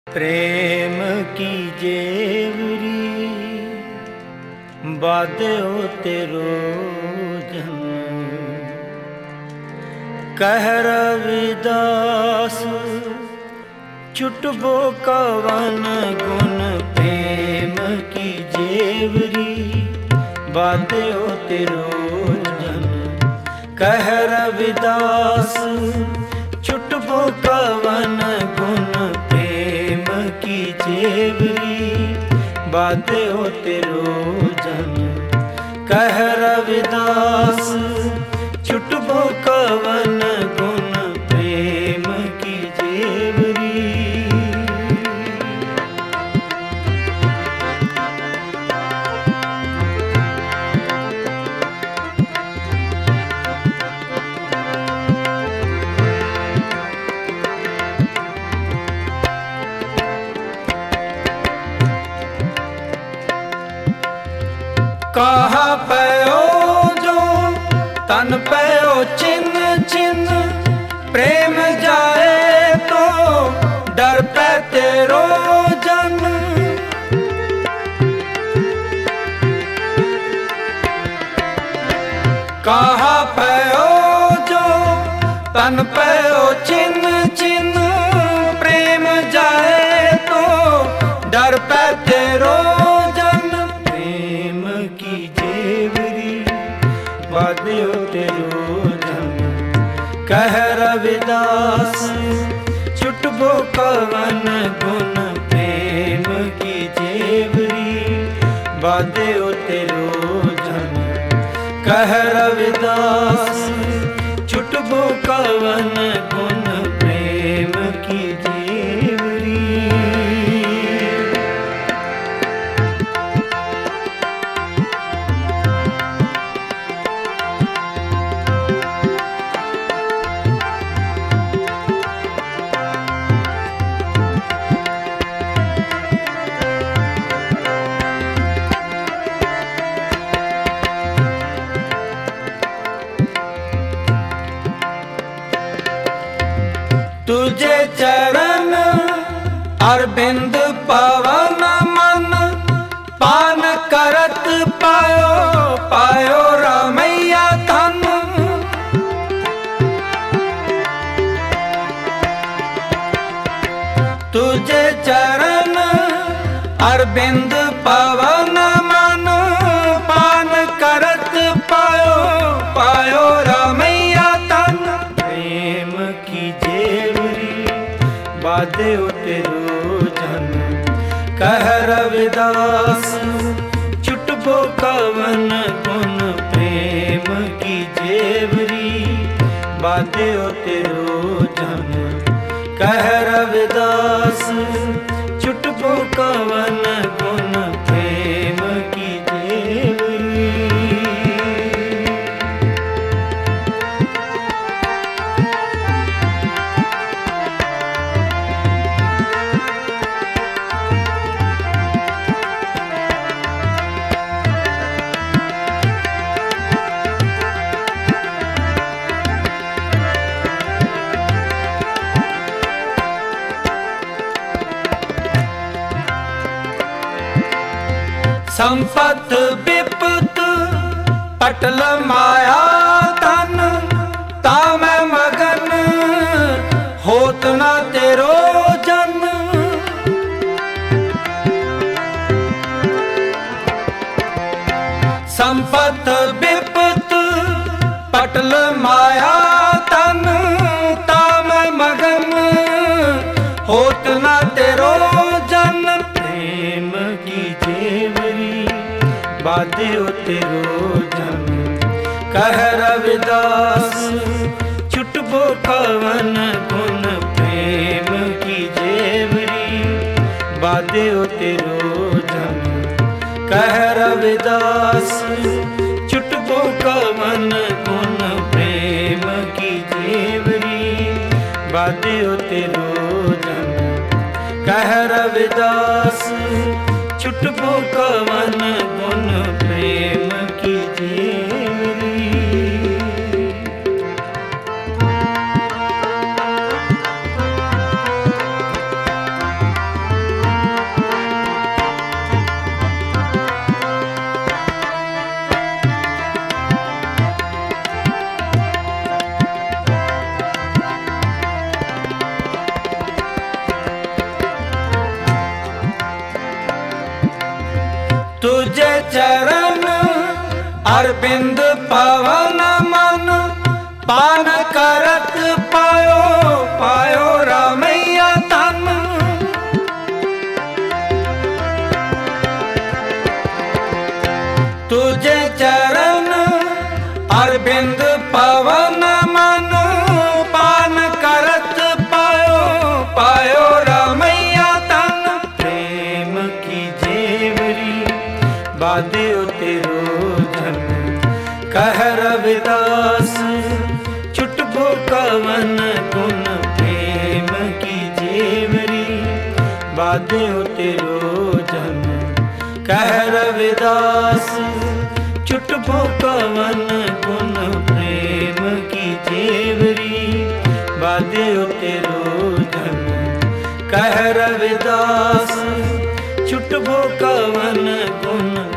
प्रेम की जेवरी बाध्यो तेरो जन कह रविदास चुटबो कवन गुण प्रेम की जेवरी बाध्यो तेरो जन कह रविदास चुटबो कवन गुण प्रेम की जेवरी बाध्यो तेरो जन कह रविदास चुटबो कवन गुण प्रेम की जेवरी। कहा पयो जो तन पयो चिन्ह चिन्ह प्रेम जाए तो डर पे तेरो जन कहा पयो जो तन पयो चिन्ह चिन्ह प्रेम जाए तो डर पे तेरो बाध्यो तेरो जन कह रविदास चुटबो कवन गुण प्रेम की जेवरी बाध्यो तेरो जन कह रविदास चुटबो कवन गुण प्रेम की जेवरी। तुझे चरण अरविंद पवन मन पान करत पायो पायो रमैया धन तुझे चरण अरविंद पवन मन पान करत पायो पायो रमैया धन प्रेम की बाध्यो तेरो जन कह रविदास चुटबो कवन गुण प्रेम की जेवरी बाध्यो तेरो जन कह रविदास चुटबो कवन गुण प्रेम की जेवरी। संपत विपत पटल माया धन ताम मगन होत न तेरो जन संपत विपत पटल माया धन ताम मगन होत न तेरो जन प्रेम की जेवरी बाध्यो तेरो जन कह रविदास चुटबो कवन गुण प्रेम की जेवरी बाध्यो तेरो जन कह रविदास चुटबो कवन गुण प्रेम की जेवरी बाध्यो तेरो जन कह रविदास चुटबो कवन गुण प्रेम की जेवरी। तुझे चरण अरविंद पवन मन पान करत पायो पायो रामैया तन। तुझे चरण अरविंद पवन मन पान करत पायो पायो रामैया तन। प्रेम की जेवरी बाध्यो तेरो धन कह रविदास छुटबो कवन गुण। प्रेम की जेवरी बाध्यो तेरो धन कह रविदास छुटबो कवन गुण। प्रेम की जेवरी बाध्यो तेरो धन कह रविदास छुटबो कवन गुण।